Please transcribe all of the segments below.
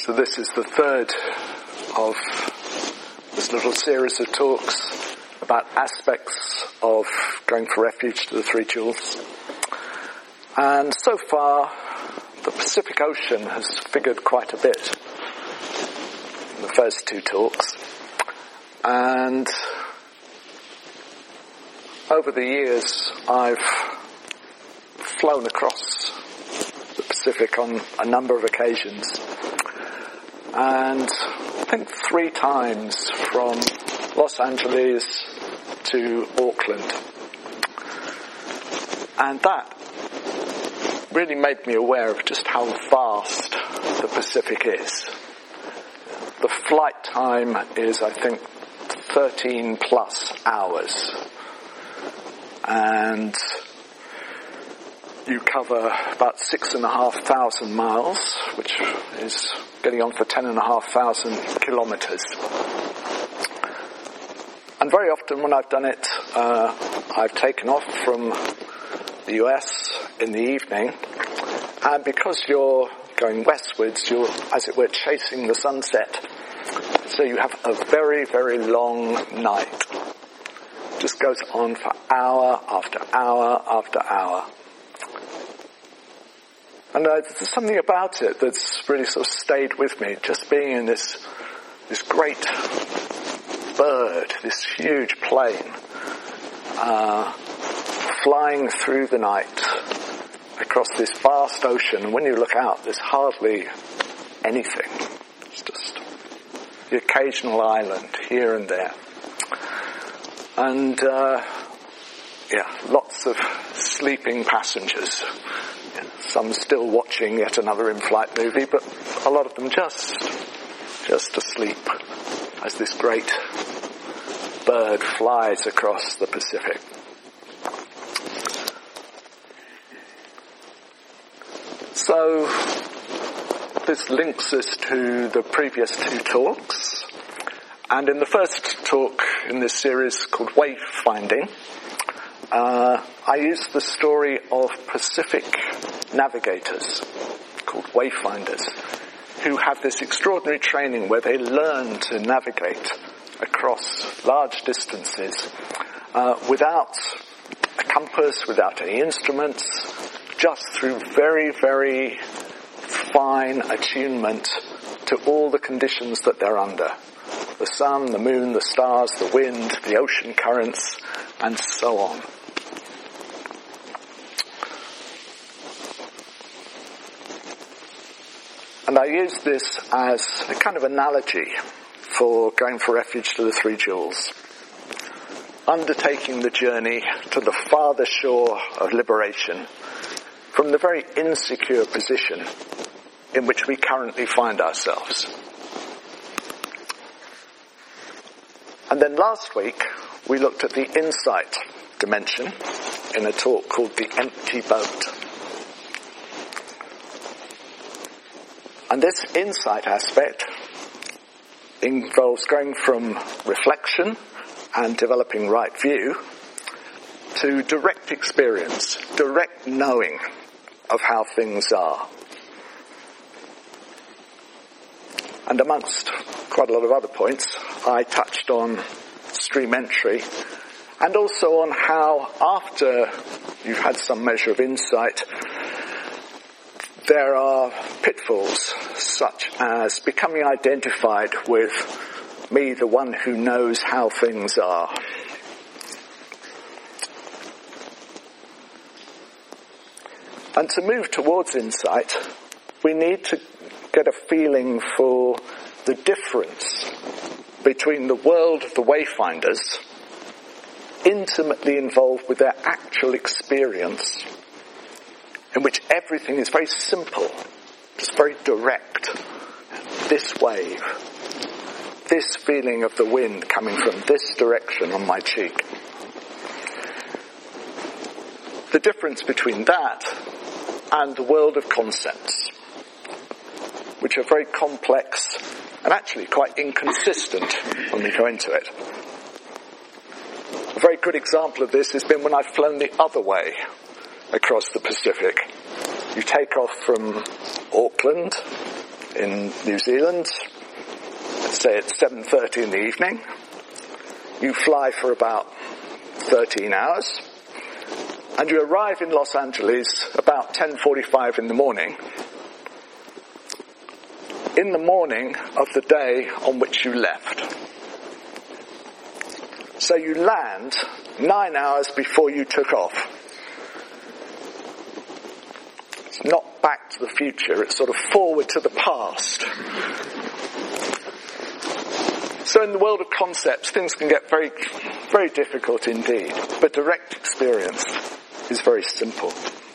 So this is the third of this little series of talks about aspects of going for refuge to the Three Jewels. And so far, the Pacific Ocean has figured quite a bit in the first two talks. And over the years, I've flown across the Pacific on a number of occasions. And I think 3 times from Los Angeles to Auckland. And that really made me aware of just how vast the Pacific is. The flight time is, I think, 13 plus hours. And you cover about 6,500 miles, which is getting on for 10,500 kilometres. And very often when I've done it, I've taken off from the US in the evening, and because you're going westwards, you're, as it were, chasing the sunset. So you have a very, very long night. It just goes on for hour after hour after hour. And there's something about it that's really sort of stayed with me, just being in this great bird, this huge plane, flying through the night across this vast ocean. And when you look out, there's hardly anything. It's just the occasional island here and there. And, lots of sleeping passengers. Some still watching yet another in-flight movie, but a lot of them just asleep as this great bird flies across the Pacific. So this links us to the previous 2 talks. And in the first talk in this series called Wayfinding, I used the story of Pacific navigators called wayfinders who have this extraordinary training where they learn to navigate across large distances without a compass, without any instruments, just through very, very fine attunement to all the conditions that they're under. The sun, the moon, the stars, the wind, the ocean currents, and so on. And I use this as a kind of analogy for going for refuge to the Three Jewels. Undertaking the journey to the farther shore of liberation from the very insecure position in which we currently find ourselves. And then last week, we looked at the insight dimension in a talk called The Empty Boat. And this insight aspect involves going from reflection and developing right view to direct experience, direct knowing of how things are. And amongst quite a lot of other points, I touched on stream entry and also on how after you've had some measure of insight, there are pitfalls such as becoming identified with me, the one who knows how things are. And to move towards insight, we need to get a feeling for the difference between the world of the wayfinders, intimately involved with their actual experience, in which everything is very simple, just very direct. This wave, this feeling of the wind coming from this direction on my cheek. The difference between that and the world of concepts, which are very complex and actually quite inconsistent when we go into it. A very good example of this has been when I've flown the other way across the Pacific. You take off from Auckland in New Zealand. Let's say it's 7:30 in the evening. You fly for about 13 hours. And you arrive in Los Angeles about 10:45 in the morning. In the morning of the day on which you left. So you land 9 hours before you took off. It's not back to the future, it's sort of forward to the past. So in the world of concepts, things can get very, very difficult indeed. But direct experience is very simple.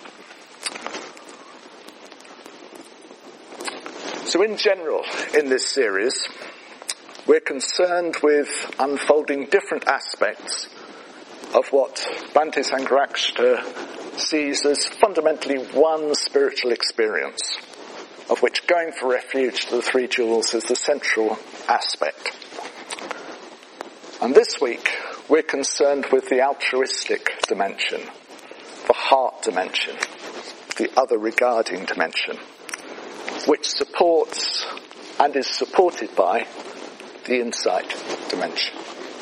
So in general, in this series, we're concerned with unfolding different aspects of what Bhante Sangharakshita sees as fundamentally one spiritual experience, of which going for refuge to the three jewels is the central aspect. And this week, we're concerned with the altruistic dimension, the heart dimension, the other regarding dimension, which supports and is supported by the insight dimension.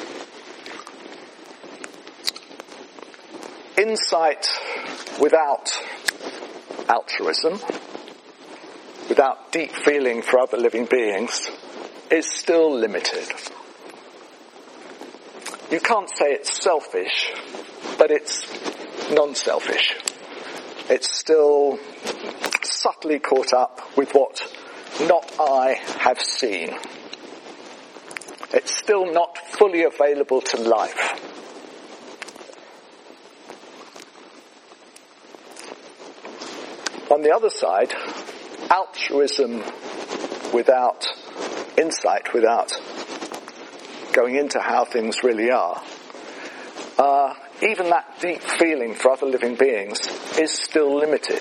Insight without altruism, without deep feeling for other living beings, is still limited. You can't say it's selfish, but it's non-selfish. It's still subtly caught up with what not I have seen. It's still not fully available to life. On the other side, altruism without insight, without going into how things really are, even that deep feeling for other living beings is still limited.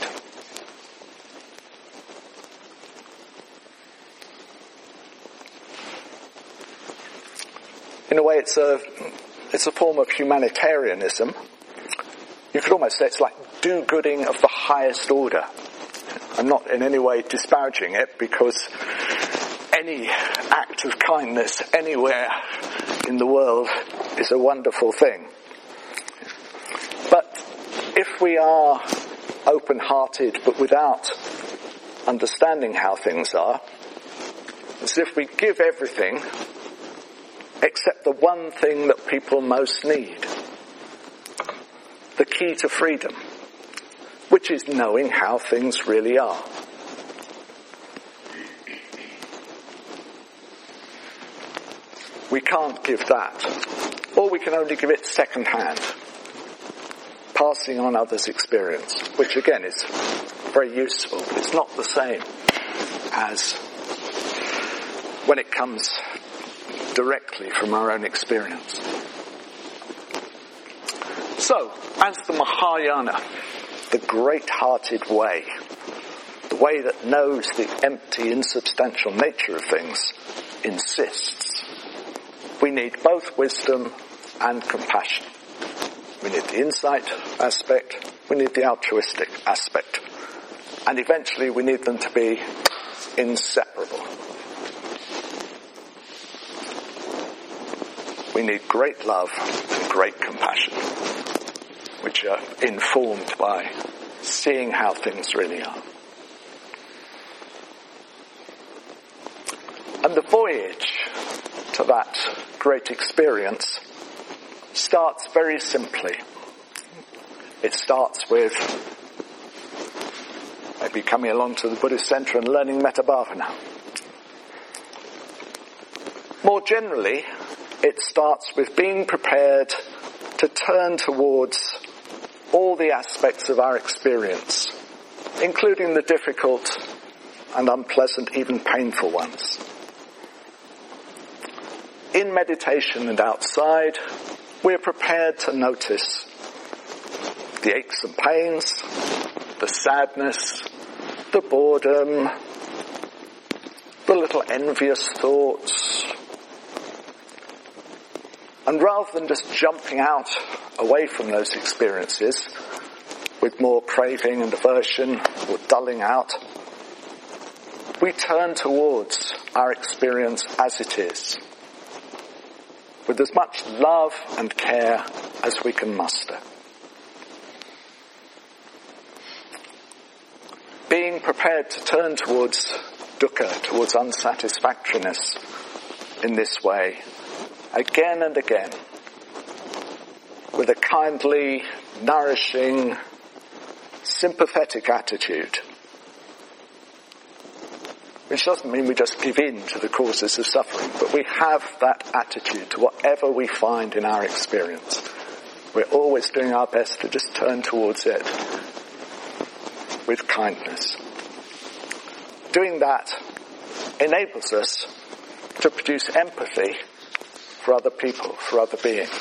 In a way, it's a form of humanitarianism. You could almost say it's like do-gooding of the highest order. I'm not in any way disparaging it, because any act of kindness anywhere in the world is a wonderful thing. But if we are open-hearted but without understanding how things are, it's as if we give everything except the one thing that people most need. The key to freedom, which is knowing how things really are. We can't give that, or we can only give it second-hand, passing on others' experience, which again is very useful, but it's not the same as when it comes directly from our own experience. So, as the Mahayana, the great-hearted way, the way that knows the empty, insubstantial nature of things, insists, we need both wisdom and compassion. We need the insight aspect, we need the altruistic aspect, and eventually we need them to be inseparable. We need great love and great compassion, which are informed by seeing how things really are. And the voyage to that great experience starts very simply. It starts with maybe coming along to the Buddhist Center and learning Metta Bhavana. More generally, it starts with being prepared to turn towards all the aspects of our experience, including the difficult and unpleasant, even painful ones. In meditation and outside, we're prepared to notice the aches and pains, the sadness, the boredom, the little envious thoughts. And rather than just jumping out away from those experiences with more craving and aversion or dulling out, we turn towards our experience as it is, with as much love and care as we can muster. Being prepared to turn towards dukkha, towards unsatisfactoriness in this way, again and again, with a kindly, nourishing, sympathetic attitude, which doesn't mean we just give in to the causes of suffering, but we have that attitude to whatever we find in our experience. We're always doing our best to just turn towards it with kindness. Doing that enables us to produce empathy for other people, for other beings.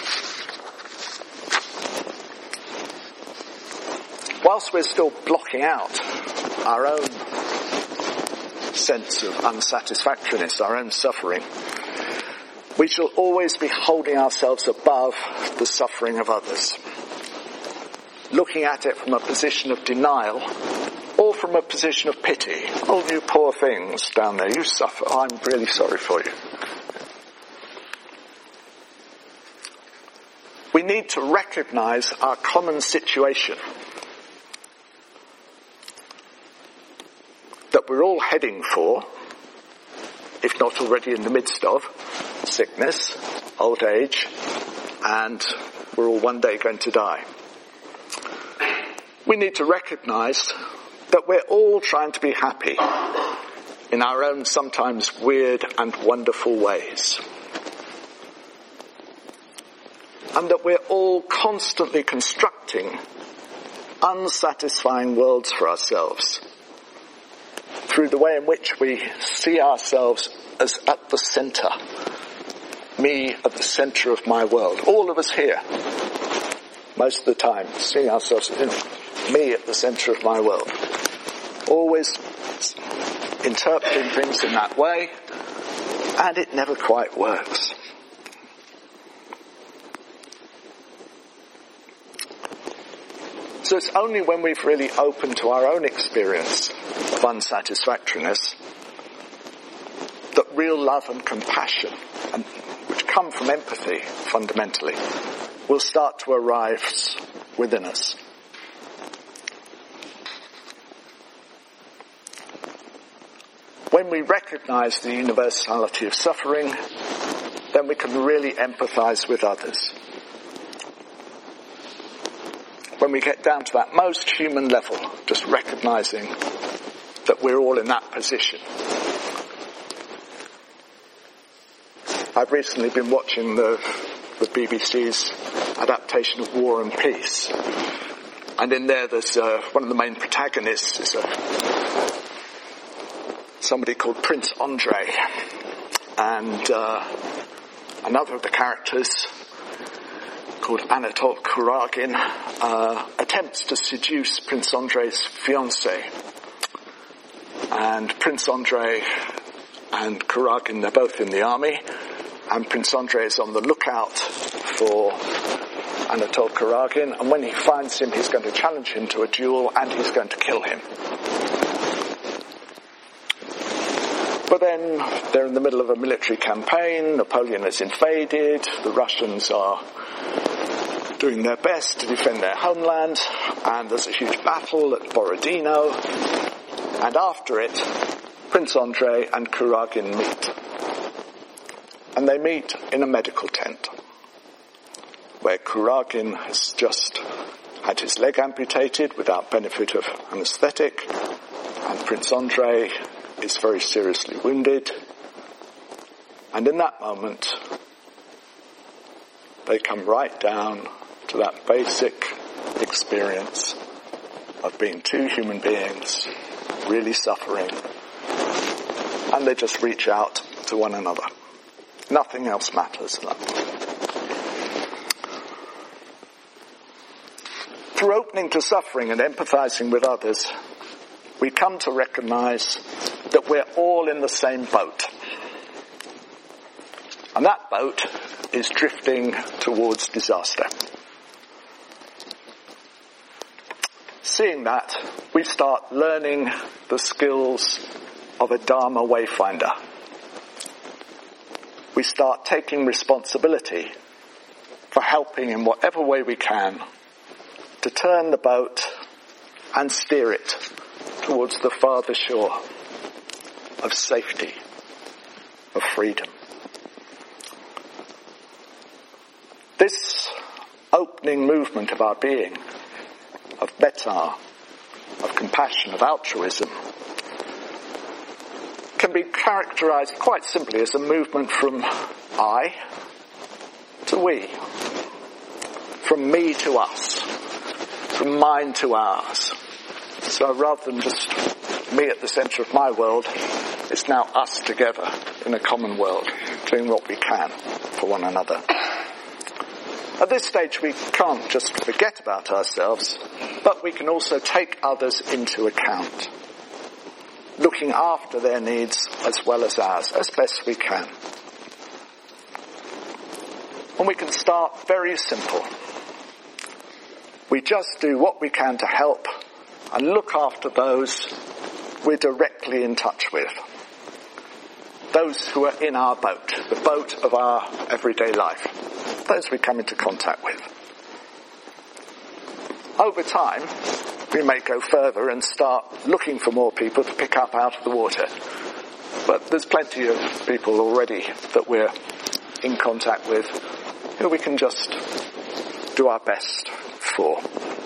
Whilst we're still blocking out our own sense of unsatisfactoriness, our own suffering, we shall always be holding ourselves above the suffering of others, looking at it from a position of denial or from a position of pity. Oh, you poor things down there, you suffer. I'm really sorry for you. We need to recognize our common situation, that we're all heading for, if not already in the midst of, sickness, old age, and we're all one day going to die. We need to recognize that we're all trying to be happy in our own sometimes weird and wonderful ways. And that we're all constantly constructing unsatisfying worlds for ourselves through the way in which we see ourselves as at the centre. Me at the centre of my world. All of us here, most of the time, seeing ourselves as me at the centre of my world. Always interpreting things in that way, and it never quite works. So it's only when we've really opened to our own experience of unsatisfactoriness that real love and compassion, which come from empathy fundamentally, will start to arise within us. When we recognize the universality of suffering, then we can really empathize with others. When we get down to that most human level, just recognizing that we're all in that position. I've recently been watching the BBC's adaptation of War and Peace. And in there there's one of the main protagonists is somebody called Prince Andrei. And another of the characters, called Anatol Kuragin, attempts to seduce Prince Andrei's fiancée. And Prince Andrei and Kuragin, they're both in the army, and Prince Andrei is on the lookout for Anatol Kuragin, and when he finds him, he's going to challenge him to a duel, and he's going to kill him. But then they're in the middle of a military campaign, Napoleon has invaded, the Russians are doing their best to defend their homeland, and there's a huge battle at Borodino, and after it, Prince Andrei and Kuragin meet. And they meet in a medical tent, where Kuragin has just had his leg amputated without benefit of anaesthetic, and Prince Andrei is very seriously wounded. And in that moment, they come right down to that basic experience of being two human beings really suffering, and they just reach out to one another. Nothing else matters at that point. Through opening to suffering and empathizing with others, we come to recognize that we're all in the same boat. And that boat is drifting towards disaster. Seeing that, we start learning the skills of a Dharma wayfinder. We start taking responsibility for helping in whatever way we can to turn the boat and steer it towards the farther shore of safety, of freedom. This opening movement of our being, of metta, of compassion, of altruism, can be characterized quite simply as a movement from I to we, from me to us, from mine to ours. So rather than just me at the centre of my world, it's now us together in a common world, doing what we can for one another. At this stage, we can't just forget about ourselves, but we can also take others into account, looking after their needs as well as ours, as best we can. And we can start very simple. We just do what we can to help and look after those we're directly in touch with. Those who are in our boat, the boat of our everyday life. Those we come into contact with. Over time, we may go further and start looking for more people to pick up out of the water. But there's plenty of people already that we're in contact with who we can just do our best for.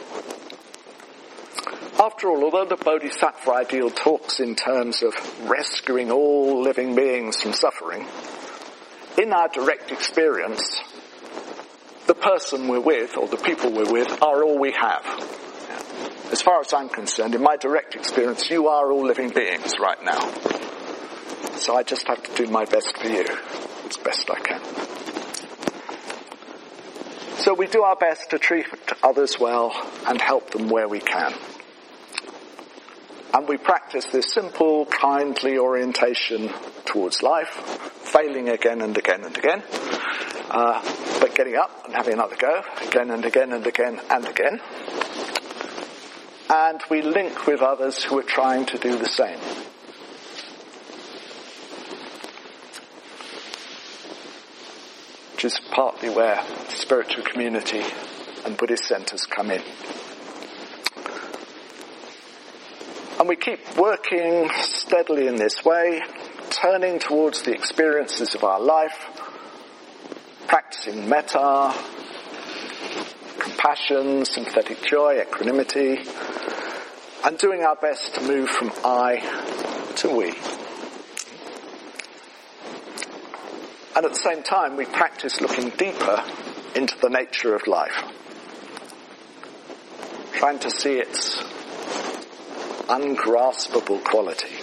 After all, although the Bodhisattva ideal talks in terms of rescuing all living beings from suffering, in our direct experience, the person we're with, or the people we're with, are all we have. As far as I'm concerned, in my direct experience, you are all living beings right now. So I just have to do my best for you, as best I can. So we do our best to treat others well and help them where we can. And we practice this simple, kindly orientation towards life, failing again and again and again, but getting up and having another go, again and again and again and again. And we link with others who are trying to do the same. Which is partly where spiritual community and Buddhist centres come in. And we keep working steadily in this way, turning towards the experiences of our life, practicing metta, compassion, sympathetic joy, equanimity, and doing our best to move from I to we. And at the same time, we practice looking deeper into the nature of life, trying to see its ungraspable quality.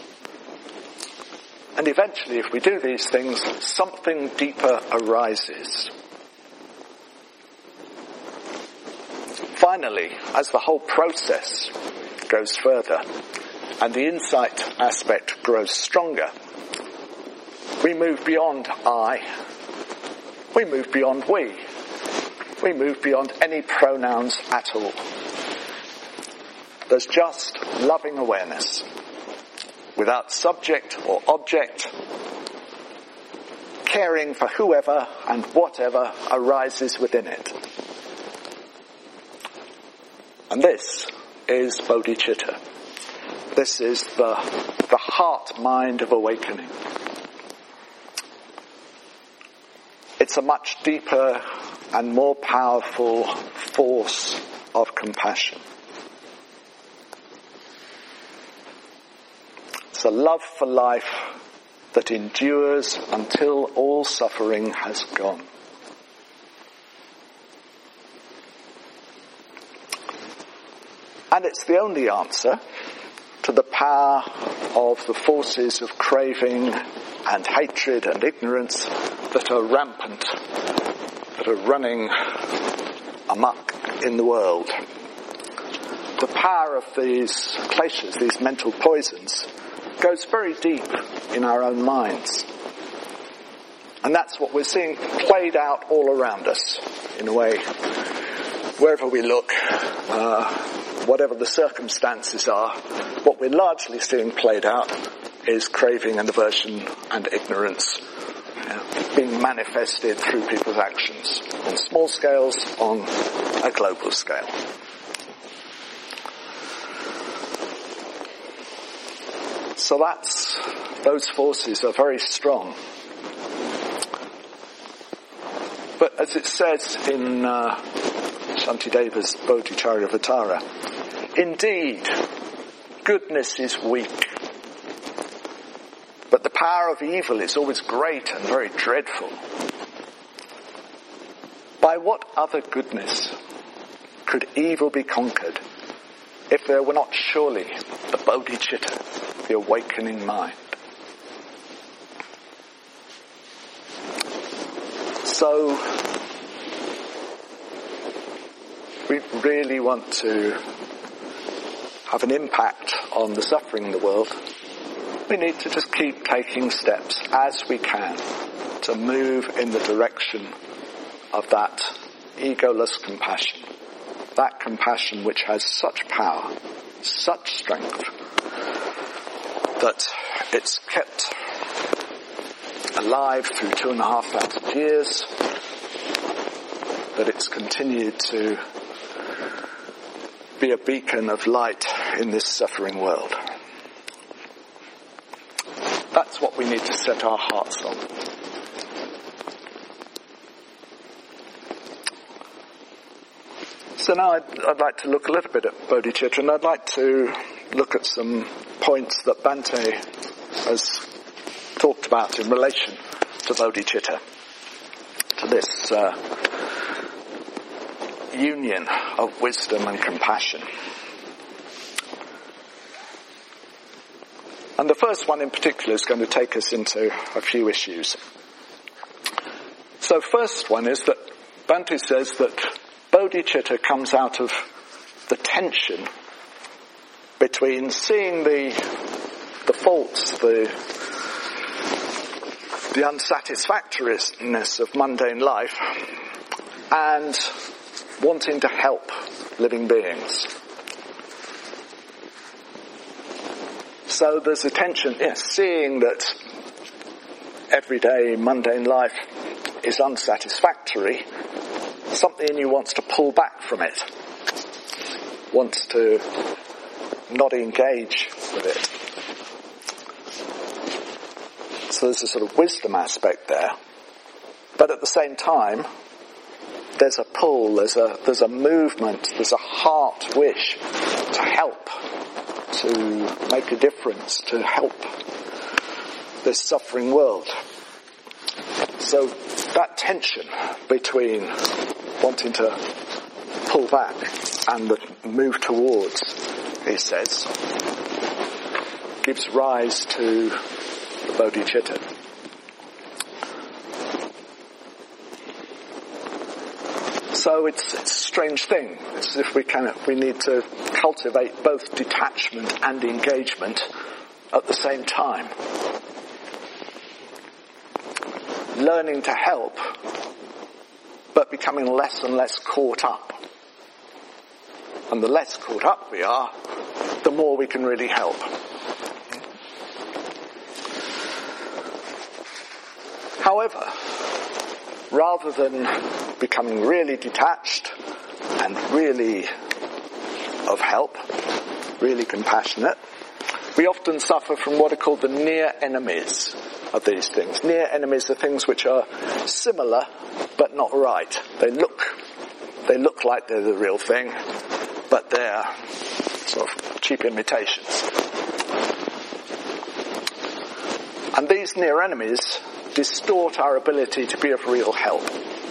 And eventually, if we do these things, something deeper arises. Finally, as the whole process goes further and the insight aspect grows stronger, we move beyond I. We move beyond we. We move beyond any pronouns at all. There's just loving awareness, without subject or object, caring for whoever and whatever arises within it. And this is bodhicitta. This is the heart-mind of awakening. It's a much deeper and more powerful force of compassion. It's a love for life that endures until all suffering has gone. And it's the only answer to the power of the forces of craving and hatred and ignorance that are rampant, that are running amok in the world. The power of these kleshas, these mental poisons, goes very deep in our own minds. And that's what we're seeing played out all around us, in a way. Wherever we look, whatever the circumstances are, what we're largely seeing played out is craving and aversion and ignorance being manifested through people's actions on small scales, on a global scale. So those forces are very strong. But as it says in Shantideva's Bodhicharyavatara, indeed, goodness is weak. But the power of evil is always great and very dreadful. By what other goodness could evil be conquered if there were not surely the bodhicitta, the awakening mind? So, we really want to have an impact on the suffering in the world. We need to just keep taking steps as we can to move in the direction of that egoless compassion. That compassion which has such power, such strength, that it's kept alive through 2,500 years, that it's continued to be a beacon of light in this suffering world. That's what we need to set our hearts on. So now I'd like to look a little bit at bodhicitta, and I'd like to look at some points that Bhante has talked about in relation to bodhicitta, to this union of wisdom and compassion. And the first one in particular is going to take us into a few issues. So first one is that Bhante says that bodhicitta comes out of the tension between seeing the faults, the unsatisfactoriness of mundane life, and wanting to help living beings. So there's a tension, seeing that everyday mundane life is unsatisfactory, something in you wants to pull back from it, wants to not engage with it. So there's a sort of wisdom aspect there. But at the same time, there's a pull, there's a movement, there's a heart wish to help, to make a difference, to help this suffering world. So that tension between wanting to pull back and move towards, he says, gives rise to the bodhicitta. So it's a strange thing. It's as if we need to cultivate both detachment and engagement at the same time. Learning to help, but becoming less and less caught up. And the less caught up we are, the more we can really help. However, rather than becoming really detached and really of help, really compassionate, we often suffer from what are called the near enemies of these things. Near enemies are things which are similar but not right. They look like they're the real thing, but they're sort of cheap imitations. And these near enemies distort our ability to be of real help.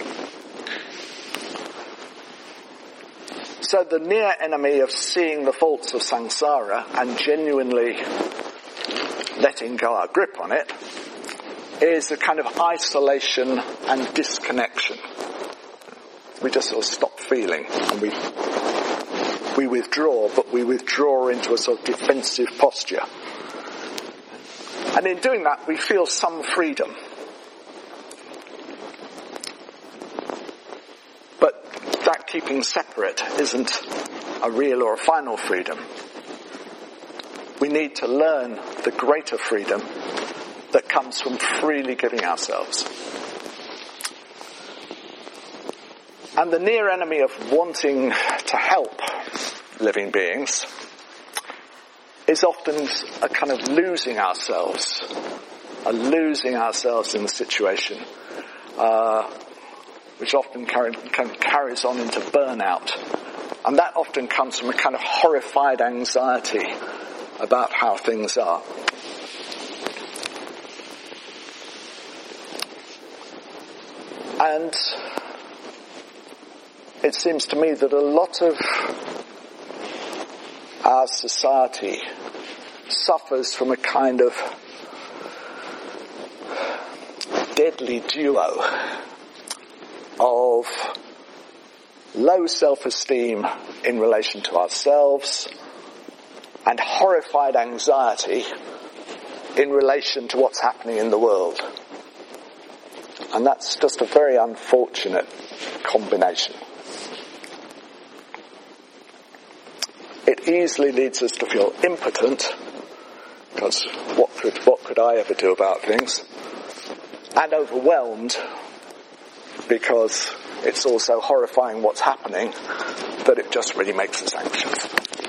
So the near enemy of seeing the faults of samsara and genuinely letting go our grip on it is a kind of isolation and disconnection. We just sort of stop feeling and we withdraw, but we withdraw into a sort of defensive posture. And in doing that, we feel some freedom. But that keeping separate isn't a real or a final freedom. We need to learn the greater freedom that comes from freely giving ourselves. And the near enemy of wanting to help living beings is often a kind of losing ourselves in the situation, which often carries on into burnout. And that often comes from a kind of horrified anxiety about how things are. And it seems to me that a lot of our society suffers from a kind of deadly duo of low self-esteem in relation to ourselves and horrified anxiety in relation to what's happening in the world. And that's just a very unfortunate combination. It easily leads us to feel impotent, because what could I ever do about things? And overwhelmed, because it's all so horrifying what's happening that it just really makes us anxious.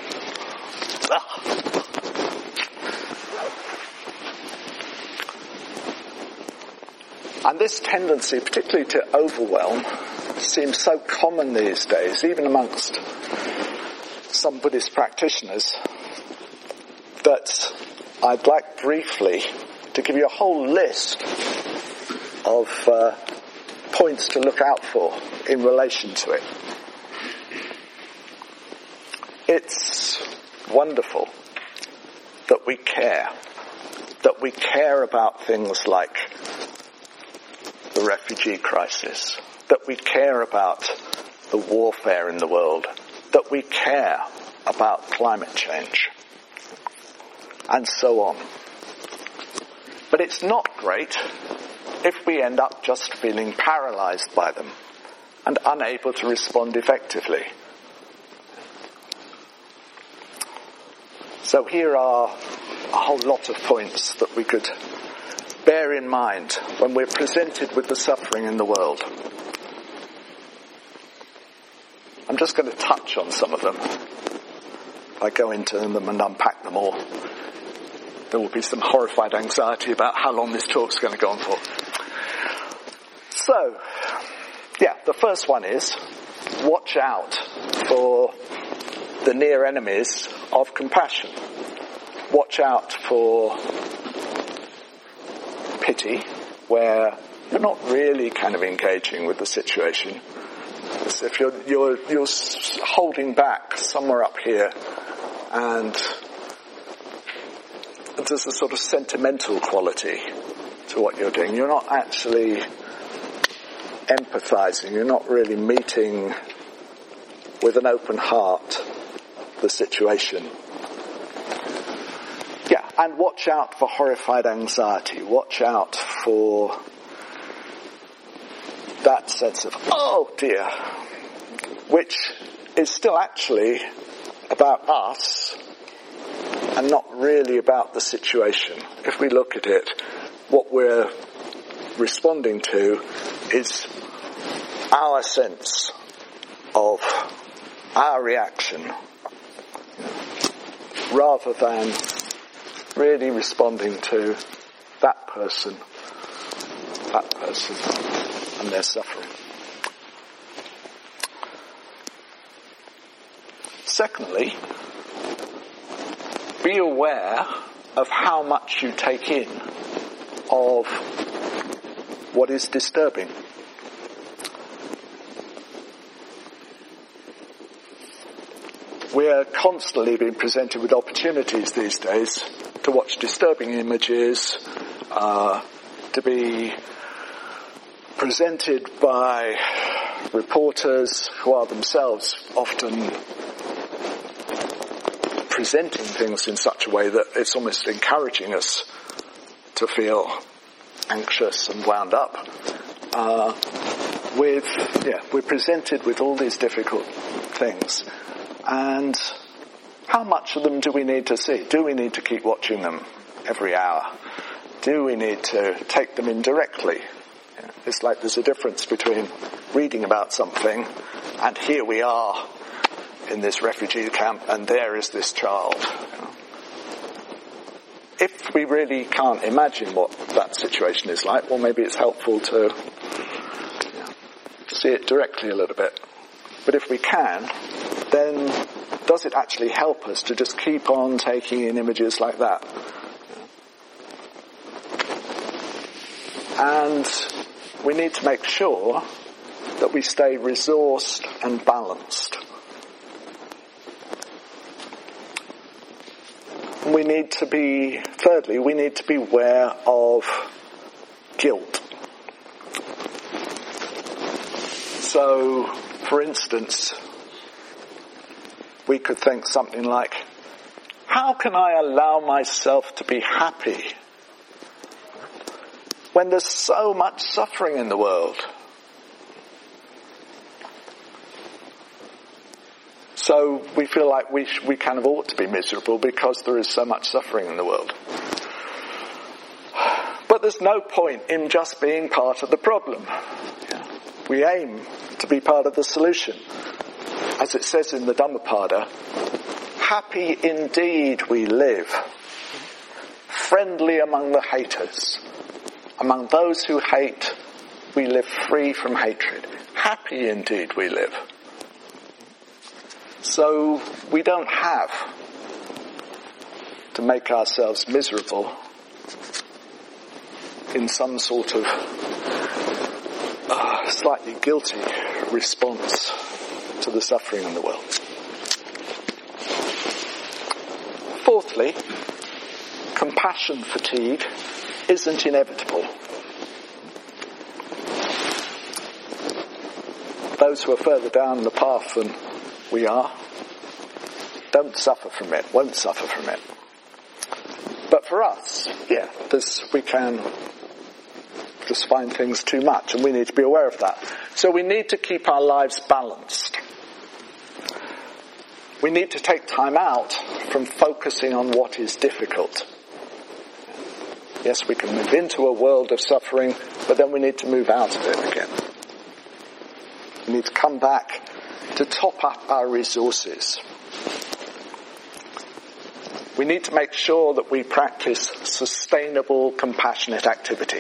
And this tendency, particularly to overwhelm, seems so common these days, even amongst some Buddhist practitioners, that I'd like briefly to give you a whole list of points to look out for in relation to it. It's wonderful that we care about things like the refugee crisis, that we care about the warfare in the world, that we care about climate change, and so on. But it's not great if we end up just feeling paralyzed by them and unable to respond effectively. So here are a whole lot of points that we could bear in mind when we're presented with the suffering in the world. I'm just going to touch on some of them. If I go into them and unpack them all, there will be some horrified anxiety about how long this talk's going to go on for. So, the first one is, watch out for the near enemies of compassion. Watch out for pity, where you're not really kind of engaging with the situation. As if you're holding back somewhere up here, and there's a sort of sentimental quality to what you're doing. You're not actually empathizing. You're not really meeting with an open heart the situation. And watch out for horrified anxiety. Watch out for that sense of, oh dear, which is still actually about us and not really about the situation. If we look at it, what we're responding to is our sense of our reaction, rather than really responding to that person and their suffering. Secondly, be aware of how much you take in of what is disturbing. We are constantly being presented with opportunities these days to watch disturbing images, to be presented by reporters who are themselves often presenting things in such a way that it's almost encouraging us to feel anxious and wound up. We're presented with all these difficult things. And how much of them do we need to see? Do we need to keep watching them? every hour? Do we need to take them in directly? It's like there's a difference between reading about something and here we are in this refugee camp and there is this child. If we really can't imagine what that situation is like, well, maybe it's helpful to see it directly a little bit. But if we can, then does it actually help us to just keep on taking in images like that? And we need to make sure that we stay resourced and balanced. Thirdly, we need to be aware of guilt. So, for instance, we could think something like, how can I allow myself to be happy when there's so much suffering in the world? So we feel like we kind of ought to be miserable because there is so much suffering in the world. But there's no point in just being part of the problem. We aim to be part of the solution. As it says in the Dhammapada, happy indeed we live, friendly among the haters. Among those who hate, we live free from hatred. Happy indeed we live. So we don't have to make ourselves miserable in some sort of slightly guilty response to the suffering in the world. Fourthly, compassion fatigue isn't inevitable. Those who are further down the path than we are don't suffer from it, won't suffer from it. But for us, we can just find things too much, and we need to be aware of that. So we need to keep our lives balanced. We need to take time out from focusing on what is difficult. Yes, we can move into a world of suffering, but then we need to move out of it again. We need to come back to top up our resources. We need to make sure that we practice sustainable, compassionate activity.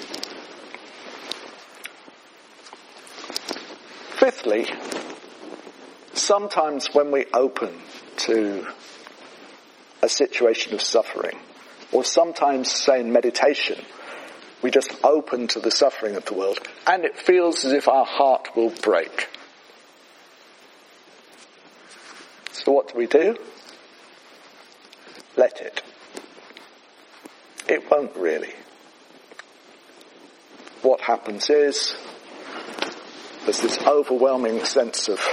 Fifthly, sometimes when we open to a situation of suffering, or sometimes, say in meditation, we just open to the suffering of the world, and it feels as if our heart will break. So what do? Let it. It won't really. What happens is, there's this overwhelming sense of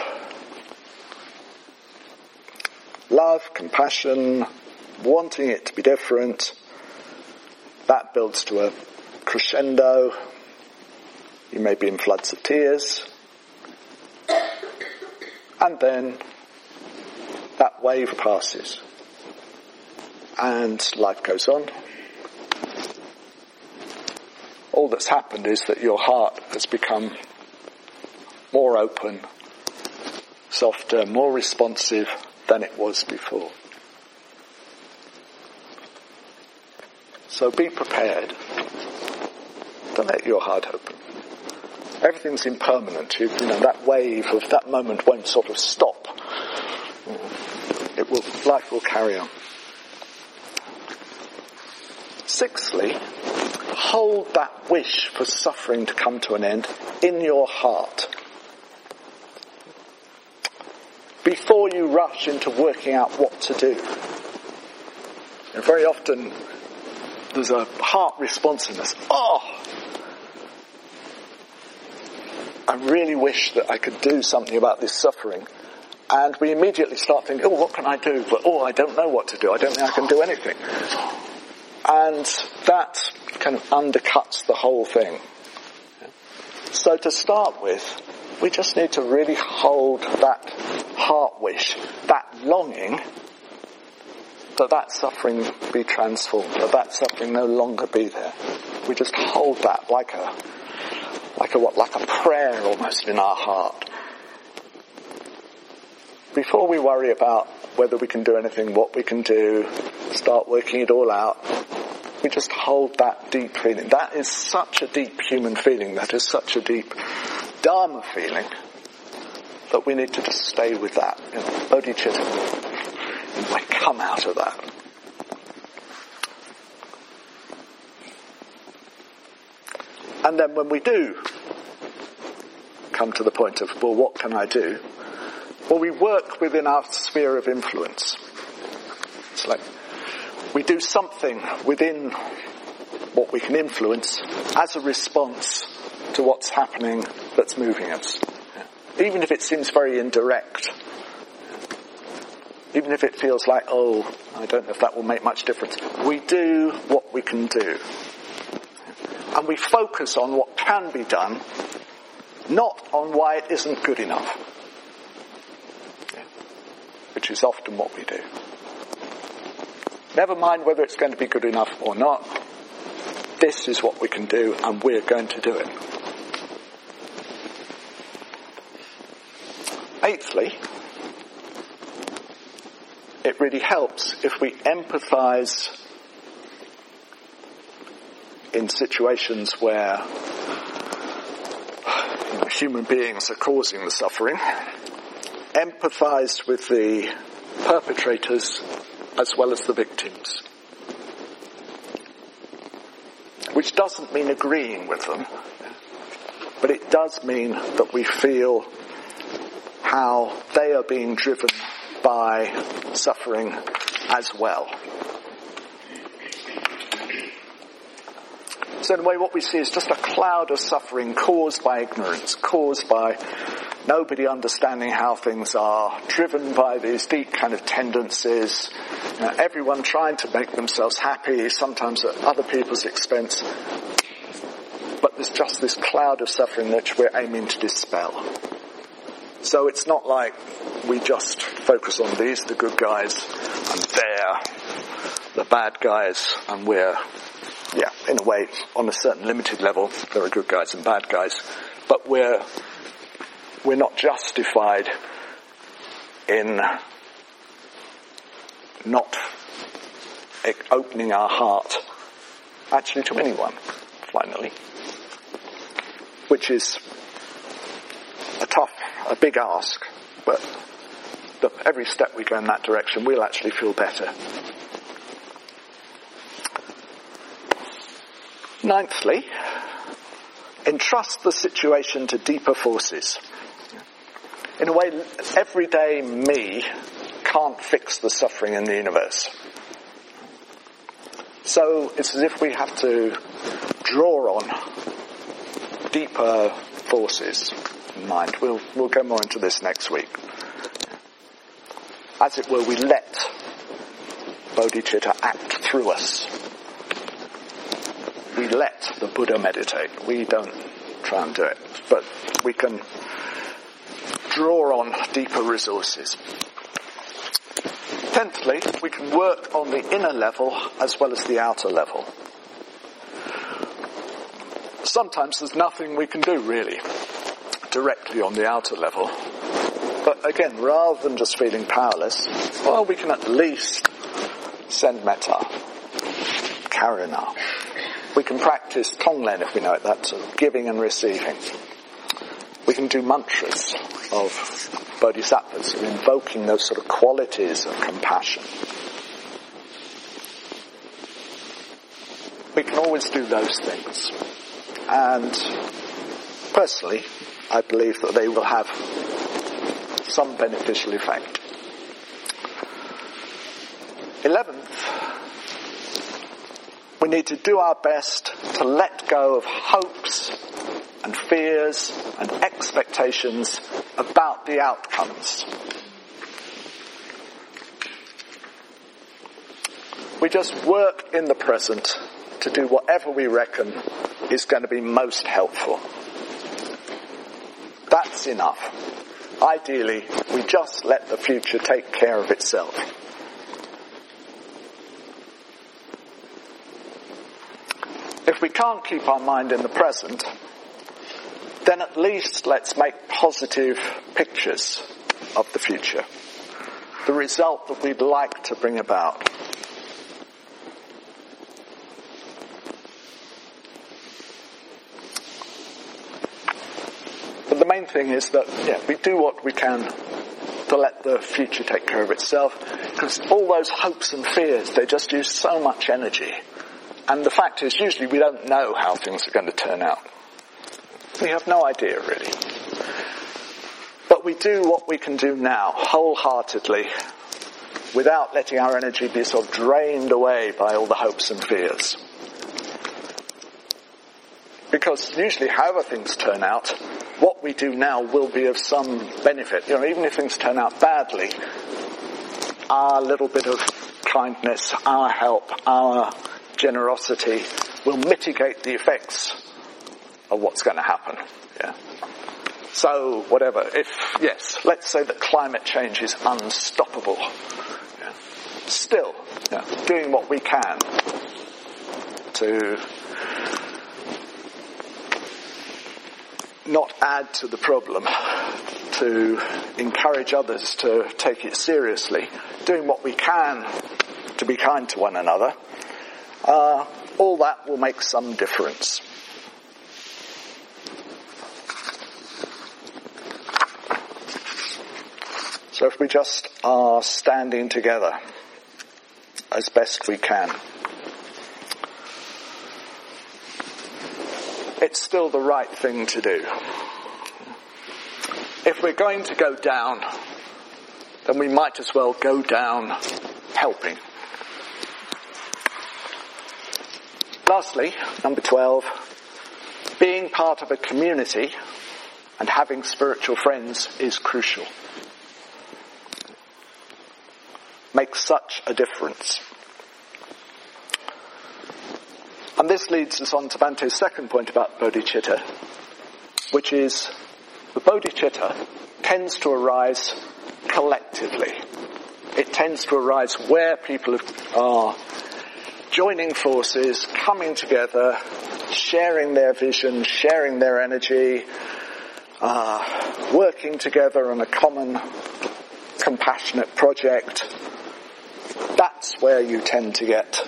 love, compassion, wanting it to be different. That builds to a crescendo. You may be in floods of tears. And then that wave passes. And life goes on. All that's happened is that your heart has become more open, softer, more responsive than it was before. So be prepared to let your heart open. Everything's impermanent. That wave of that moment won't sort of stop. Life will carry on. Sixthly, hold that wish for suffering to come to an end in your heart. Before you rush into working out what to do. And very often there's a heart responsiveness. I really wish that I could do something about this suffering. And we immediately start thinking, what can I do? But, I don't know what to do. I don't think I can do anything. And that kind of undercuts the whole thing. So to start with, we just need to really hold that heart wish, that longing that suffering be transformed, that suffering no longer be there. We just hold that like a prayer almost in our heart. Before we worry about whether we can do anything, what we can do, start working it all out, we just hold that deep feeling. That is such a deep human feeling, that is such a deep Dharma feeling, that we need to just stay with that. Bodhicitta, I come out of that. And then when we do come to the point of, well, what can I do? Well, we work within our sphere of influence. It's like we do something within what we can influence as a response to what's happening that's moving us. Even if it seems very indirect. Even if it feels like, oh, I don't know if that will make much difference. We do what we can do. And we focus on what can be done, not on why it isn't good enough. Which is often what we do. Never mind whether it's going to be good enough or not. This is what we can do, and we're going to do it. Eighthly, it really helps if we empathize in situations where human beings are causing the suffering. Empathize with the perpetrators as well as the victims. Which doesn't mean agreeing with them, but it does mean that we feel how they are being driven by suffering as well. So in a way what we see is just a cloud of suffering caused by ignorance, caused by nobody understanding how things are, driven by these deep kind of tendencies, everyone trying to make themselves happy, sometimes at other people's expense. But there's just this cloud of suffering which we're aiming to dispel. So it's not like we just focus on these, the good guys, and they're the bad guys, and we're, in a way, on a certain limited level, there are good guys and bad guys, but we're not justified in not opening our heart actually to anyone, finally, which is a big ask, but every step we go in that direction, we'll actually feel better. Ninthly, entrust the situation to deeper forces. In a way, everyday me can't fix the suffering in the universe. So it's as if we have to draw on deeper forces in mind. We'll go more into this next week. As it were, we let bodhicitta act through us. We let the Buddha meditate. We don't try and do it, but we can draw on deeper resources. Tenthly, we can work on the inner level as well as the outer level. Sometimes there's nothing we can do really directly on the outer level. But again, rather than just feeling powerless, well, we can at least send metta, karuna. We can practice tonglen if we know it, that sort of giving and receiving. We can do mantras of bodhisattvas, of invoking those sort of qualities of compassion. We can always do those things. And personally, I believe that they will have some beneficial effect. 11th, we need to do our best to let go of hopes and fears and expectations about the outcomes. We just work in the present to do whatever we reckon is going to be most helpful. That's enough. Ideally, we just let the future take care of itself. if we can't keep our mind in the present, then at least let's make positive pictures of the future, the result that we'd like to bring about. But the main thing is that, we do what we can to let the future take care of itself, because all those hopes and fears, they just use so much energy. And the fact is, usually we don't know how things are going to turn out. We have no idea, really. But we do what we can do now, wholeheartedly, without letting our energy be sort of drained away by all the hopes and fears. Because usually, however things turn out, what we do now will be of some benefit. Even if things turn out badly, our little bit of kindness, our help, our generosity will mitigate the effects of what's going to happen. So, whatever. Let's say that climate change is unstoppable. Still, doing what we can to not add to the problem, to encourage others to take it seriously, doing what we can to be kind to one another, all that will make some difference. So if we just are standing together as best we can, it's still the right thing to do. If we're going to go down, then we might as well go down helping. Lastly, number 12, being part of a community and having spiritual friends is crucial. Makes such a difference. And this leads us on to Bante's second point about bodhicitta, which is the bodhicitta tends to arise collectively. It tends to arise where people are joining forces, coming together, sharing their vision, sharing their energy, working together on a common compassionate project. That's where you tend to get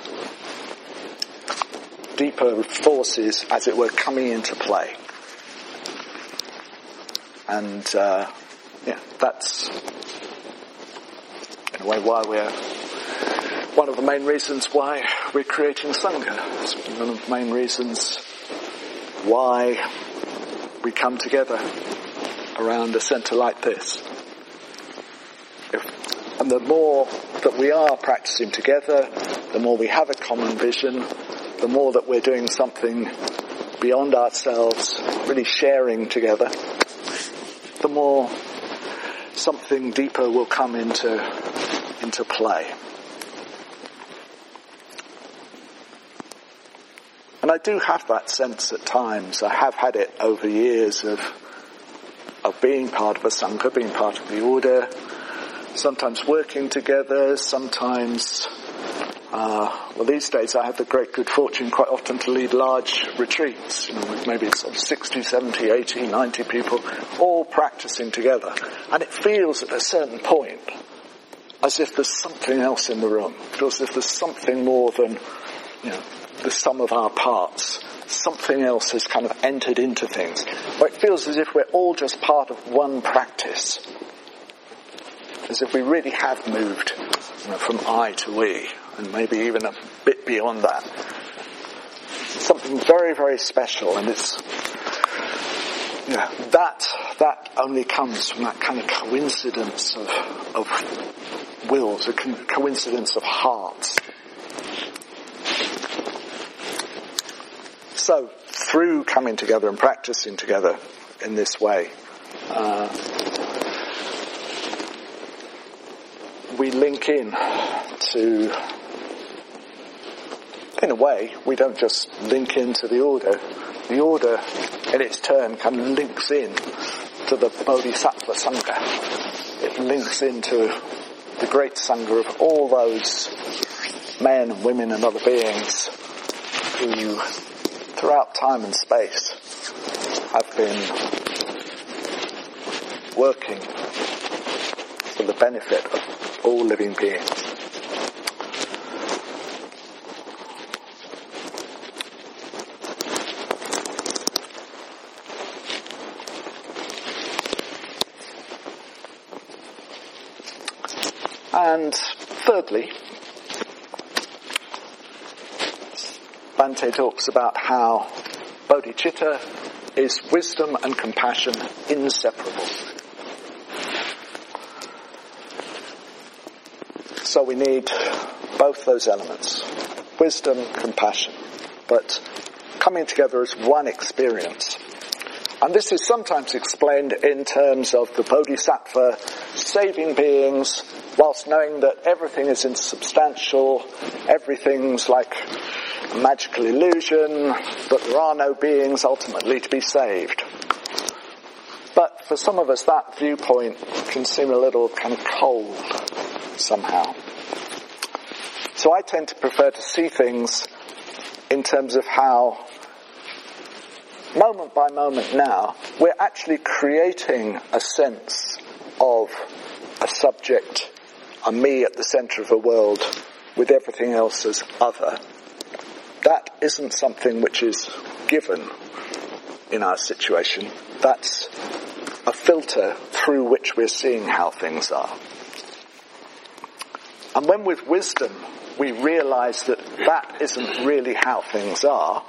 deeper forces, as it were, coming into play. And, that's in a way why one of the main reasons why we're creating Sangha. It's one of the main reasons why we come together around a centre like this. And the more that we are practicing together, the more we have a common vision, the more that we're doing something beyond ourselves, really sharing together, the more something deeper will come into play. And I do have that sense at times. I have had it over years of being part of a Sangha, being part of the order, sometimes working together, sometimes, these days I have the great good fortune quite often to lead large retreats, with maybe sort of 60, 70, 80, 90 people, all practicing together. And it feels at a certain point as if there's something else in the room. It feels as if there's something more than, the sum of our parts. Something else has kind of entered into things. Or it feels as if we're all just part of one practice. As if we really have moved from I to we, and maybe even a bit beyond that. Something very, very special, and it's that only comes from that kind of coincidence of wills, a coincidence of hearts. So, through coming together and practicing together in this way, we link in to, in a way, we don't just link into the order. The order, in its turn, kind of links in to the Bodhisattva Sangha. It links into the great Sangha of all those men and women and other beings who throughout time and space have been working for the benefit of all living beings. And thirdly, Bhante talks about how bodhicitta is wisdom and compassion inseparable. So we need both those elements, wisdom, compassion, but coming together as one experience. And this is sometimes explained in terms of the bodhisattva saving beings whilst knowing that everything is insubstantial, everything's like a magical illusion, that there are no beings ultimately to be saved. But for some of us that viewpoint can seem a little kind of cold somehow. So I tend to prefer to see things in terms of how moment by moment now we're actually creating a sense of a subject, a me at the centre of a world with everything else as other. That isn't something which is given in our situation. That's a filter through which we're seeing how things are. And when with wisdom we realise that that isn't really how things are,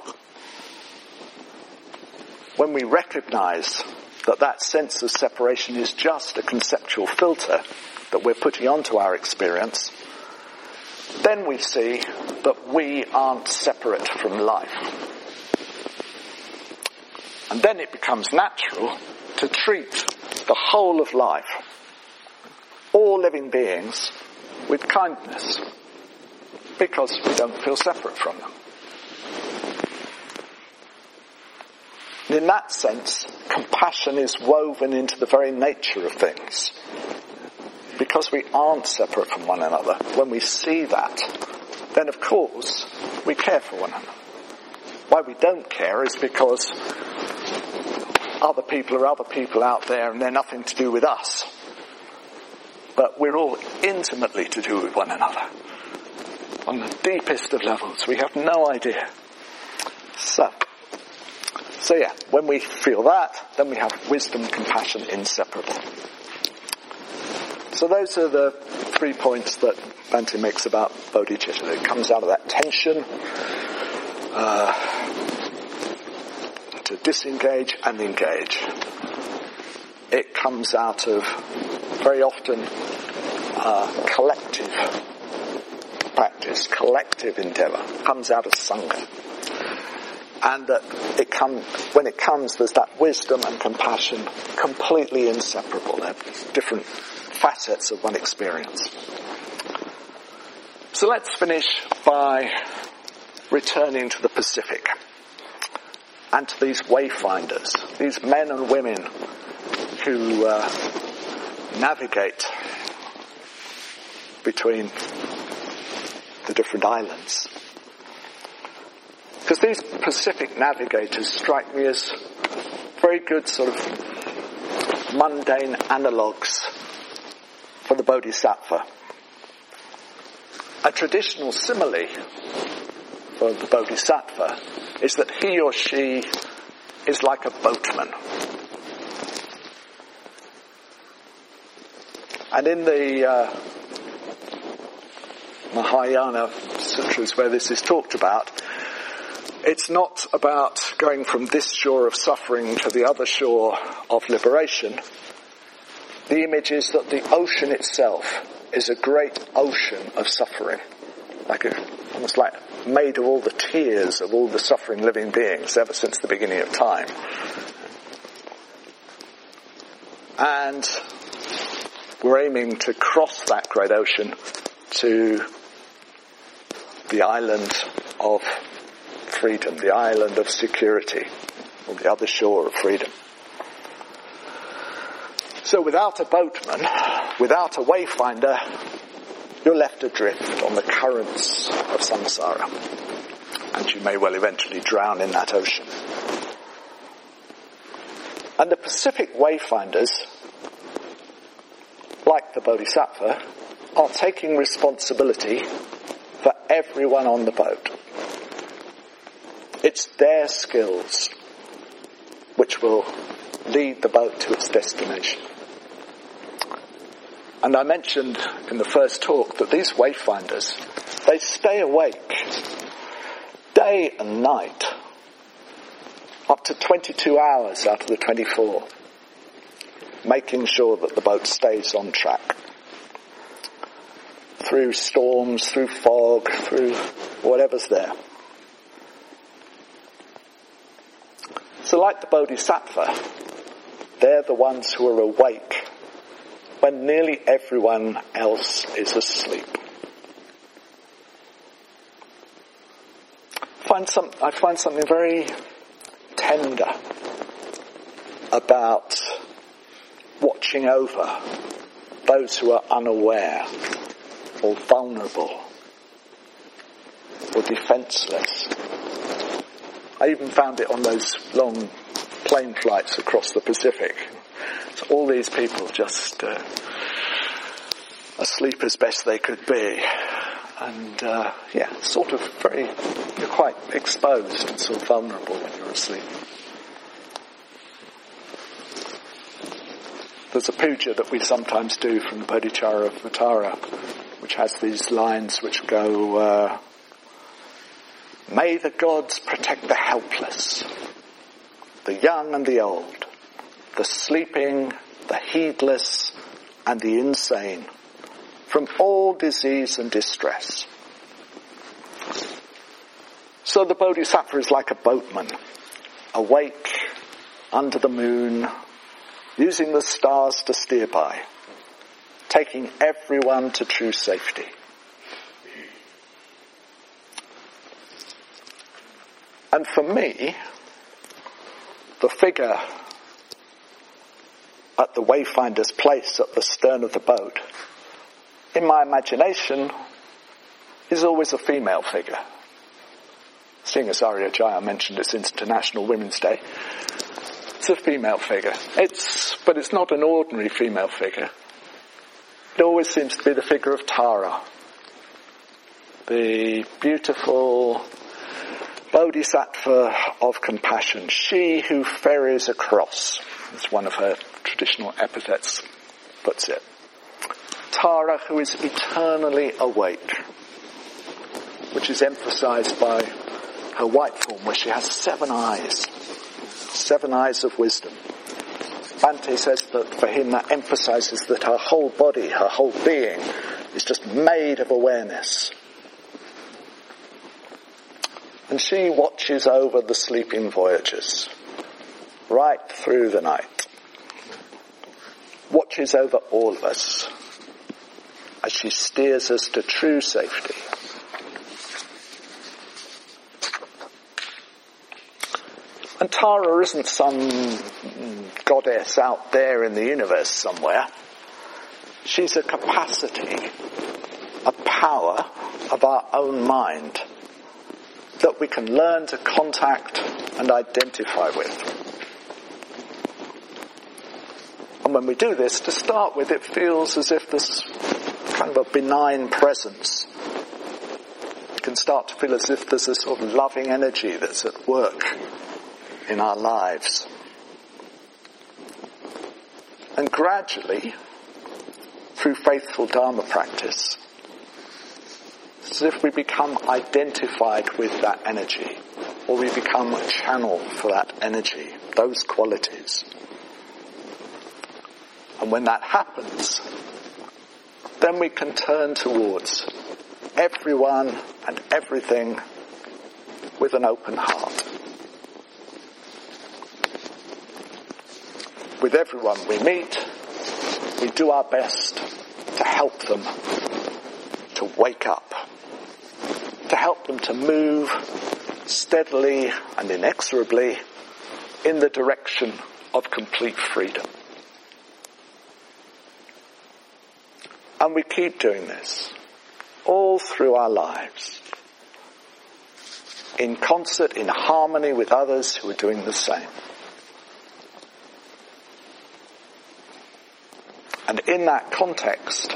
when we recognise that that sense of separation is just a conceptual filter that we're putting onto our experience, then we see that we aren't separate from life. And then it becomes natural to treat the whole of life, all living beings, with kindness, because we don't feel separate from them. And in that sense, compassion is woven into the very nature of things. Because we aren't separate from one another, when we see that, then of course we care for one another. Why we don't care is because other people are other people out there and they're nothing to do with us. But we're all intimately to do with one another. On the deepest of levels, we have no idea. So yeah, when we feel that, then we have wisdom, compassion, inseparable. So those are the 3 points that Bhante makes about bodhicitta. It comes out of that tension to disengage and engage. It comes out of very often collective practice, collective endeavour. It comes out of sangha. And that when it comes, there's that wisdom and compassion completely inseparable. They're different facets of one experience. So let's finish by returning to the Pacific and to these wayfinders, these men and women who navigate between the different islands. Because these Pacific navigators strike me as very good sort of mundane analogues for the Bodhisattva. A traditional simile for the Bodhisattva is that he or she is like a boatman. And in the Mahayana sutras where this is talked about, it's not about going from this shore of suffering to the other shore of liberation. The image is that the ocean itself is a great ocean of suffering, almost like made of all the tears of all the suffering living beings ever since the beginning of time. And we're aiming to cross that great ocean to the island of freedom, the island of security, or the other shore of freedom. So without a boatman, without a wayfinder, you're left adrift on the currents of samsara. and you may well eventually drown in that ocean. And the Pacific Wayfinders, like the Bodhisattva, are taking responsibility for everyone on the boat. It's their skills which will lead the boat to its destination. And I mentioned in the first talk that these wayfinders, they stay awake day and night, up to 22 hours out of the 24, making sure that the boat stays on track. Through storms, through fog, through whatever's there. So like the Bodhisattva, they're the ones who are awake when nearly everyone else is asleep. I find something very tender about watching over those who are unaware or vulnerable or defenseless. I even found it on those long plane flights across the Pacific. So all these people just asleep as best they could be. And sort of you're quite exposed and sort of vulnerable when you're asleep. There's a puja that we sometimes do from the Bodhicharyavatara, which has these lines which go, may the gods protect the helpless, the young and the old, the sleeping, the heedless, and the insane, from all disease and distress. So the Bodhisattva is like a boatman, awake under the moon, using the stars to steer by, taking everyone to true safety. And for me, the figure at the wayfinder's place at the stern of the boat, in my imagination, is always a female figure. Seeing as Arya Jaya mentioned it's International Women's Day, it's a female figure. But it's not an ordinary female figure. It always seems to be the figure of Tara, the beautiful Bodhisattva of compassion, she who ferries across, as one of her traditional epithets puts it. Tara, who is eternally awake, which is emphasized by her white form, where she has 7 eyes of wisdom. Bhante says that for him that emphasizes that her whole body, her whole being, is just made of awareness. And she watches over the sleeping voyagers right through the night. Watches over all of us as she steers us to true safety. And Tara isn't some goddess out there in the universe somewhere. She's a capacity, a power of our own mind that we can learn to contact and identify with. And when we do this, to start with, it feels as if there's kind of a benign presence. You can start to feel as if there's a sort of loving energy that's at work in our lives. And gradually, through faithful Dharma practice, it's as if we become identified with that energy, or we become a channel for that energy, those qualities. And when that happens, then we can turn towards everyone and everything with an open heart. With everyone we meet, we do our best to help them to wake up, to help them to move steadily and inexorably in the direction of complete freedom. And we keep doing this all through our lives. in concert, in harmony with others who are doing the same. And in that context,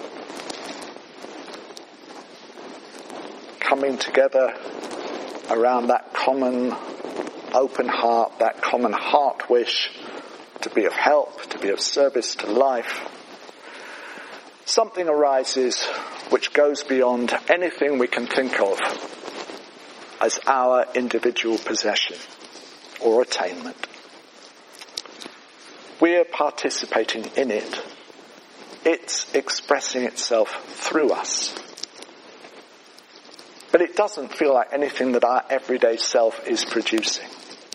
coming together around that common open heart, that common heart wish to be of help, to be of service to life, something arises which goes beyond anything we can think of as our individual possession or attainment. We're participating in it. It's expressing itself through us. But it doesn't feel like anything that our everyday self is producing.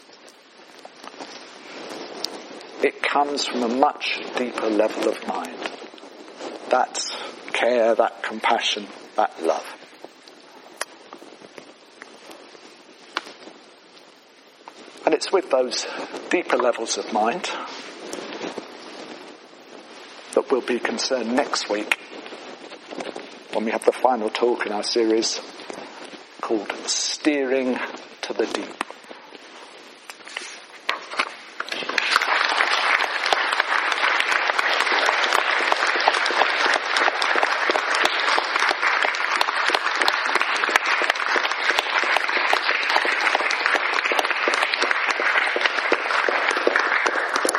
It comes from a much deeper level of mind. That care, that compassion, that love. And it's with those deeper levels of mind that we'll be concerned next week when we have the final talk in our series called Steering to the Deep.